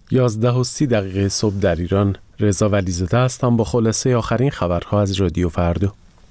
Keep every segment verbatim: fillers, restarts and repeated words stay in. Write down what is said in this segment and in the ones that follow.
یازده و سی دقیقه صبح در ایران. رضا ولیزاده هستم با خلاصه آخرین خبرها از رادیو فردا.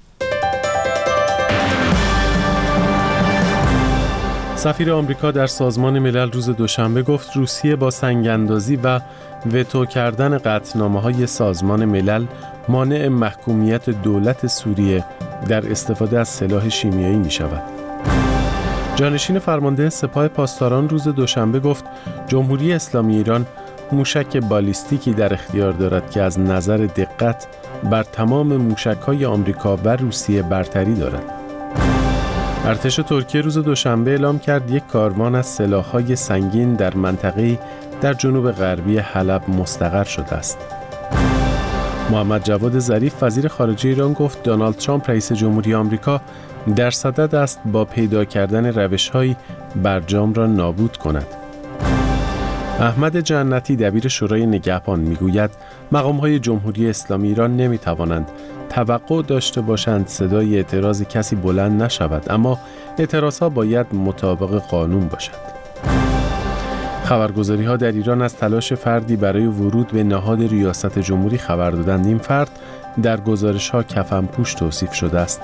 سفیر آمریکا در سازمان ملل روز دوشنبه گفت روسیه با سنگ‌اندازی و وتو کردن قطعنامه‌های سازمان ملل مانع محکومیت دولت سوریه در استفاده از سلاح شیمیایی می‌شود. جانشین فرمانده سپاه پاسداران روز دوشنبه گفت جمهوری اسلامی ایران موشک بالیستیکی در اختیار دارد که از نظر دقت بر تمام موشک‌های آمریکا و روسیه برتری دارد. ارتش ترکیه روز دوشنبه اعلام کرد یک کاروان از سلاح‌های سنگین در منطقه‌ای در جنوب غربی حلب مستقر شده است. محمد جواد ظریف وزیر خارجه ایران گفت دونالد ترامپ رئیس جمهوری آمریکا در صدد است با پیدا کردن روش‌هایی برجام را نابود کند. احمد جنتی دبیر شورای نگهبان میگوید مقام‌های جمهوری اسلامی ایران نمی‌توانند توقع داشته باشند صدای اعتراض کسی بلند نشود، اما اعتراضها باید مطابق قانون باشد. خبرگزاری‌ها در ایران از تلاش فردی برای ورود به نهاد ریاست جمهوری خبر دادند. این فرد در گزارش‌ها کفنپوش توصیف شده است.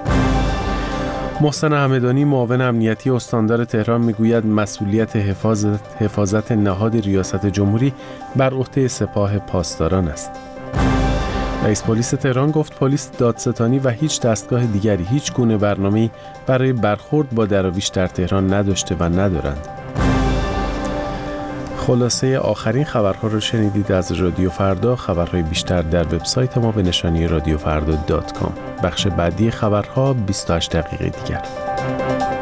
محسن همدانی معاون امنیتی استاندار تهران میگوید مسئولیت حفاظت حفاظت نهاد ریاست جمهوری بر عهده سپاه پاسداران است. رئیس پلیس تهران گفت پلیس دادستانی و هیچ دستگاه دیگری هیچ گونه برنامه‌ای برای برخورد با دراویش در تهران نداشته و ندارند. خلاصه آخرین خبرها رو شنیدید از رادیو فردا. خبرهای بیشتر در وبسایت ما به نشانی رادیو فردا دات کام. بخش بعدی خبرها بیست و هشت دقیقه دیگر.